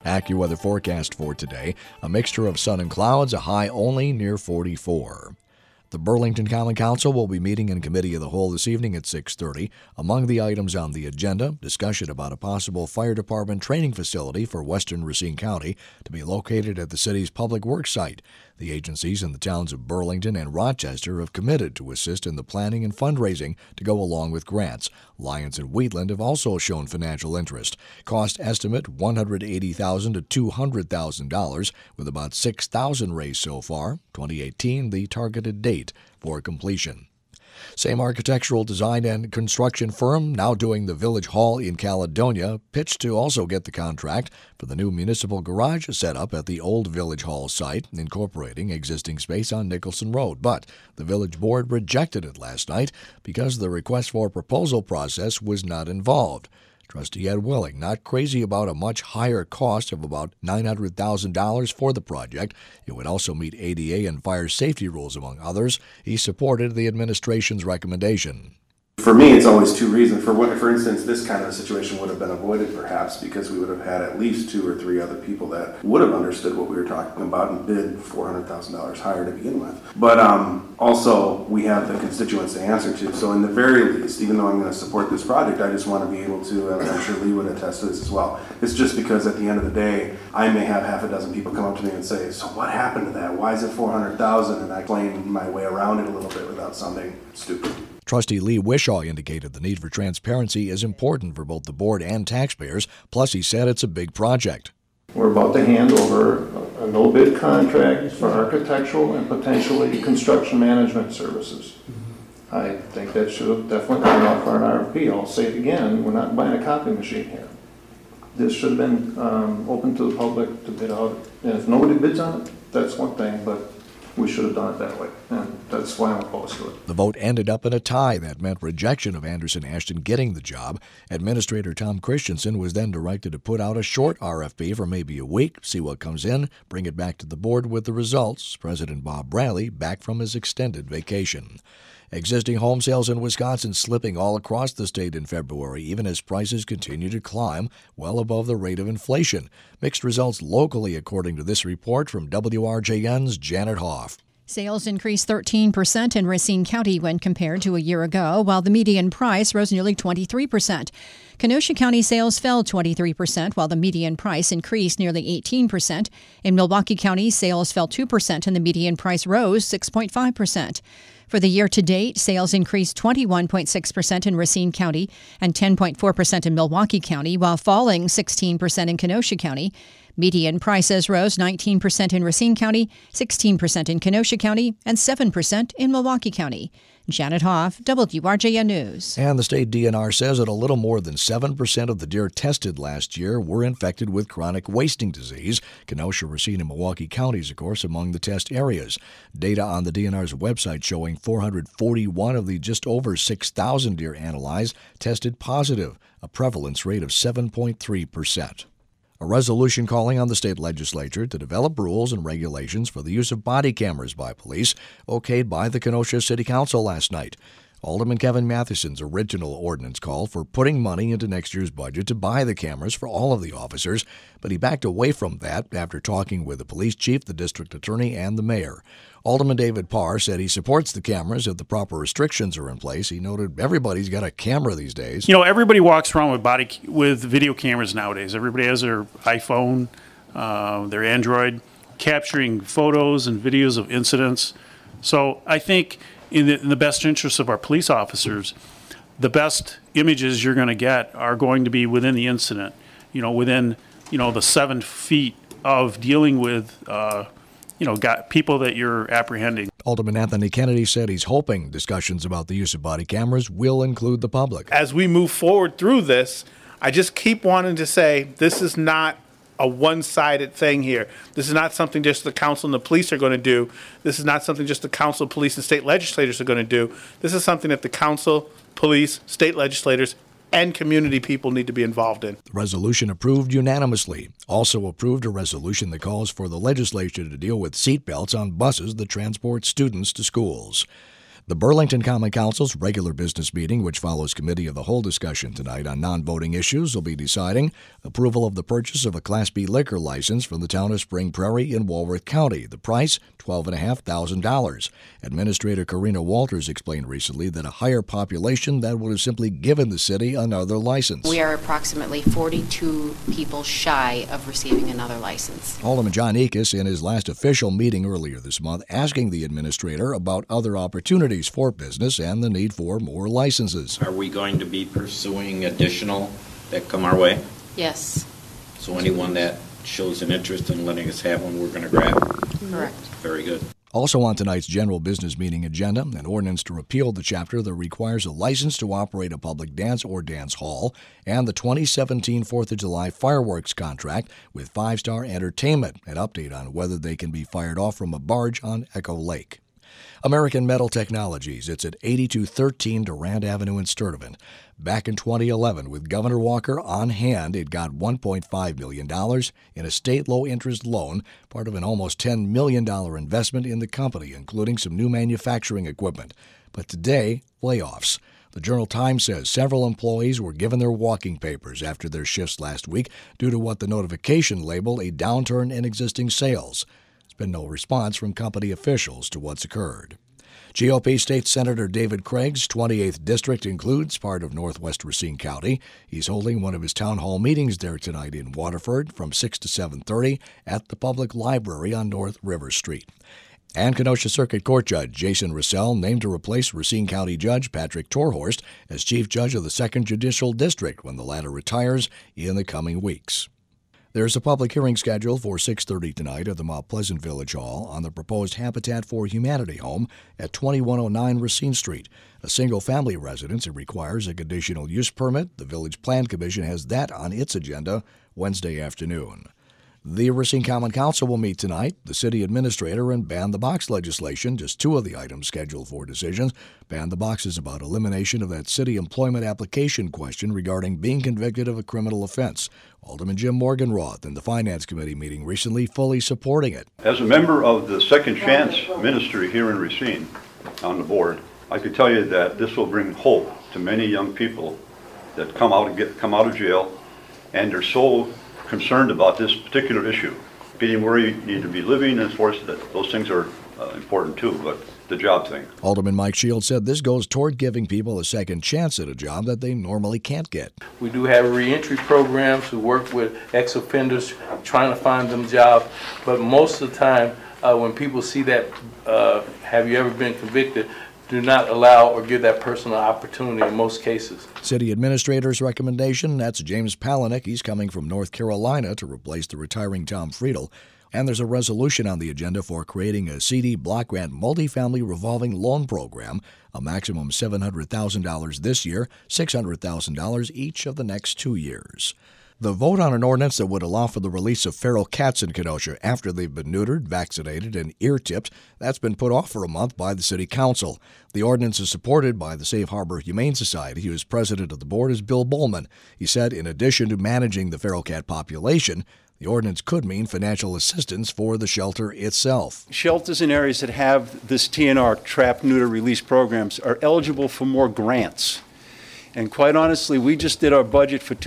AccuWeather forecast for today, a mixture of sun and clouds, a high only near 44. The Burlington Common Council will be meeting in Committee of the Whole this evening at 6:30. Among the items on the agenda, discussion about a possible fire department training facility for western Racine County to be located at the city's public works site. The agencies in the towns of Burlington and Rochester have committed to assist in the planning and fundraising to go along with grants. Lyons and Wheatland have also shown financial interest. Cost estimate $180,000 to $200,000, with about $6,000 raised so far. 2018 the targeted date for completion. Same architectural design and construction firm now doing the Village Hall in Caledonia pitched to also get the contract for the new municipal garage set up at the old Village Hall site, incorporating existing space on Nicholson Road. But the Village Board rejected it last night because the request for proposal process was not involved. Trustee Ed Willing not crazy about a much higher cost of about $900,000 for the project. It would also meet ADA and fire safety rules, among others. He supported the administration's recommendation. For me, it's always two reasons. For instance, this kind of a situation would have been avoided perhaps because we would have had at least 2 or 3 other people that would have understood what we were talking about and bid $400,000 higher to begin with. But also, we have the constituents to answer to. So in the very least, even though I'm going to support this project, I just want to be able to, and I'm sure Lee would attest to this as well, it's just because at the end of the day, I may have half a dozen people come up to me and say, so what happened to that? Why is it $400,000? And I explain my way around it a little bit without sounding stupid. Trustee Lee Wishaw indicated the need for transparency is important for both the board and taxpayers, plus he said it's a big project. We're about to hand over a no-bid contract for architectural and potentially construction management services. I think that should have definitely gone out for an RFP. I'll say it again, we're not buying a copy machine here. This should have been open to the public to bid out. And if nobody bids on it, that's one thing, but we should have done it that way, and that's why I'm opposed to it. The vote ended up in a tie that meant rejection of Anderson Ashton getting the job. Administrator Tom Christensen was then directed to put out a short RFP for maybe a week, see what comes in, bring it back to the board with the results. President Bob Bradley back from his extended vacation. Existing home sales in Wisconsin slipping all across the state in February, even as prices continue to climb well above the rate of inflation. Mixed results locally, according to this report from WRJN's Janet Hoff. Sales increased 13% in Racine County when compared to a year ago, while the median price rose nearly 23%. Kenosha County sales fell 23%, while the median price increased nearly 18%. In Milwaukee County, sales fell 2% and the median price rose 6.5%. For the year-to-date, sales increased 21.6% in Racine County and 10.4% in Milwaukee County, while falling 16% in Kenosha County. Median prices rose 19% in Racine County, 16% in Kenosha County, and 7% in Milwaukee County. Janet Hoff, WRJN News. And the state DNR says that a little more than 7% of the deer tested last year were infected with chronic wasting disease. Kenosha, Racine, and Milwaukee counties, of course, among the test areas. Data on the DNR's website showing 441 of the just over 6,000 deer analyzed tested positive, a prevalence rate of 7.3%. A resolution calling on the state legislature to develop rules and regulations for the use of body cameras by police, okayed by the Kenosha City Council last night. Alderman Kevin Matheson's original ordinance called for putting money into next year's budget to buy the cameras for all of the officers, but he backed away from that after talking with the police chief, the district attorney, and the mayor. Alderman David Parr said he supports the cameras if the proper restrictions are in place. He noted everybody's got a camera these days. You know, everybody walks around with video cameras nowadays. Everybody has their iPhone, their Android, capturing photos and videos of incidents. So I think in the best interest of our police officers, the best images you're going to get are going to be within the incident, within, the 7 feet of dealing with, got people that you're apprehending. Alderman Anthony Kennedy said he's hoping discussions about the use of body cameras will include the public. As we move forward through this, I just keep wanting to say this is not a one-sided thing here. This is not something just the council and the police are going to do. This is not something just the council, police, and state legislators are going to do. This is something that the council, police, state legislators, and community people need to be involved in. The resolution approved unanimously. Also approved a resolution that calls for the legislature to deal with seat belts on buses that transport students to schools. The Burlington Common Council's regular business meeting, which follows committee of the whole discussion tonight on non-voting issues, will be deciding approval of the purchase of a Class B liquor license from the town of Spring Prairie in Walworth County. The price, $12,500. Administrator Karina Walters explained recently that a higher population that would have simply given the city another license. We are approximately 42 people shy of receiving another license. Alderman John Ekus in his last official meeting earlier this month asking the administrator about other opportunities for business and the need for more licenses. Are we going to be pursuing additional that come our way? Yes. So anyone that shows an interest in letting us have one, we're going to grab? Correct. Very good. Also on tonight's general business meeting agenda, an ordinance to repeal the chapter that requires a license to operate a public dance or dance hall, and the 2017 4th of July fireworks contract with Five Star Entertainment, an update on whether they can be fired off from a barge on Echo Lake. American Metal Technologies, it's at 8213 Durand Avenue in Sturtevant. Back in 2011, with Governor Walker on hand, it got $1.5 million in a state low-interest loan, part of an almost $10 million investment in the company, including some new manufacturing equipment. But today, layoffs. The Journal-Times says several employees were given their walking papers after their shifts last week due to what the notification labeled a downturn in existing sales. Been no response from company officials to what's occurred. GOP State Senator David Craig's 28th district includes part of northwest Racine County. He's holding one of his town hall meetings there tonight in Waterford from 6 to 7:30 at the Public Library on North River Street. And Kenosha Circuit Court Judge Jason Russell named to replace Racine County Judge Patrick Torhorst as Chief Judge of the 2nd Judicial District when the latter retires in the coming weeks. There's a public hearing scheduled for 6:30 tonight at the Mount Pleasant Village Hall on the proposed Habitat for Humanity home at 2109 Racine Street. A single-family residence, it requires a conditional use permit. The Village Plan Commission has that on its agenda Wednesday afternoon. The Racine Common Council will meet tonight. The city administrator and ban the box legislation, just two of the items scheduled for decisions. Ban the box is about elimination of that city employment application question regarding being convicted of a criminal offense. Alderman Jim Morganroth in the Finance Committee meeting recently fully supporting it. As a member of the Second Chance Ministry here in Racine on the board, I could tell you that this will bring hope to many young people that come out of jail, and they're so concerned about this particular issue, getting where you need to be living, and of course that those things are important too, but the job thing. Alderman Mike Shields said this goes toward giving people a second chance at a job that they normally can't get. We do have reentry programs. We work with ex-offenders trying to find them jobs, but most of the time when people see that, have you ever been convicted, do not allow or give that person an opportunity in most cases. City Administrator's recommendation, that's James Palahniuk. He's coming from North Carolina to replace the retiring Tom Friedel. And there's a resolution on the agenda for creating a CD block grant multifamily revolving loan program, a maximum $700,000 this year, $600,000 each of the next 2 years. The vote on an ordinance that would allow for the release of feral cats in Kenosha after they've been neutered, vaccinated, and ear-tipped, that's been put off for a month by the City Council. The ordinance is supported by the Safe Harbor Humane Society, whose president of the board is Bill Bowman. He said in addition to managing the feral cat population, the ordinance could mean financial assistance for the shelter itself. Shelters in areas that have this TNR, trap, neuter, release programs, are eligible for more grants. And quite honestly, we just did our budget for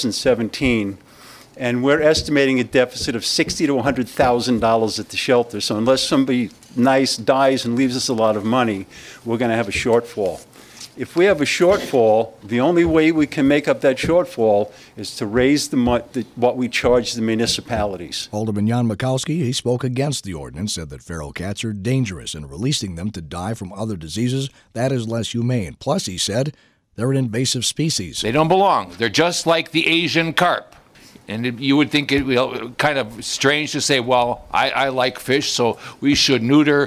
2017, and we're estimating a deficit of $60,000 to $100,000 at the shelter. So unless somebody nice dies and leaves us a lot of money, we're going to have a shortfall. If we have a shortfall, the only way we can make up that shortfall is to raise what we charge the municipalities. Alderman Jan Mikowski, he spoke against the ordinance, said that feral cats are dangerous, and releasing them to die from other diseases, that is less humane. Plus, he said, they're an invasive species. They don't belong. They're just like the Asian carp. And you would think it kind of strange to say, well, I like fish, so we should neuter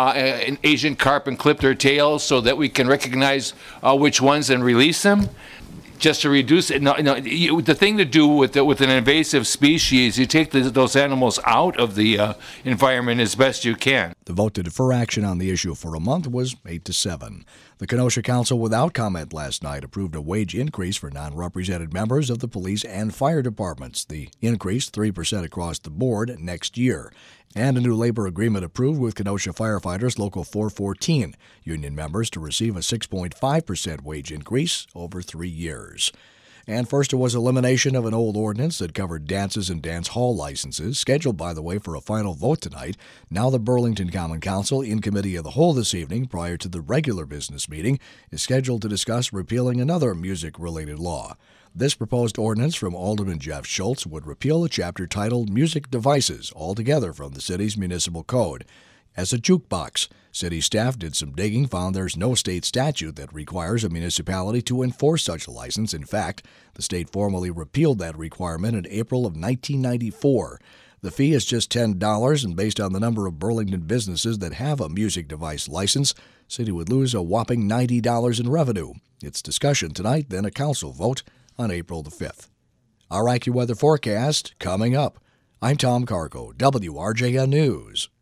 an Asian carp and clip their tails so that we can recognize which ones and release them. Just to reduce it. No, the thing to do with an invasive species, you take those animals out of the environment as best you can. The vote to defer action on the issue for a month was 8-7. The Kenosha Council, without comment last night, approved a wage increase for non-represented members of the police and fire departments. The increase, 3% across the board next year. And a new labor agreement approved with Kenosha Firefighters Local 414, union members to receive a 6.5% wage increase over 3 years. And first, it was elimination of an old ordinance that covered dances and dance hall licenses, scheduled, by the way, for a final vote tonight. Now the Burlington Common Council, in committee of the whole this evening, prior to the regular business meeting, is scheduled to discuss repealing another music-related law. This proposed ordinance from Alderman Jeff Schultz would repeal a chapter titled Music Devices altogether from the city's municipal code. As a jukebox, city staff did some digging, found there's no state statute that requires a municipality to enforce such a license. In fact, the state formally repealed that requirement in April of 1994. The fee is just $10, and based on the number of Burlington businesses that have a music device license, the city would lose a whopping $90 in revenue. It's discussion tonight, then a council vote on April the 5th. Our AccuWeather forecast coming up. I'm Tom Cargo, WRJN News.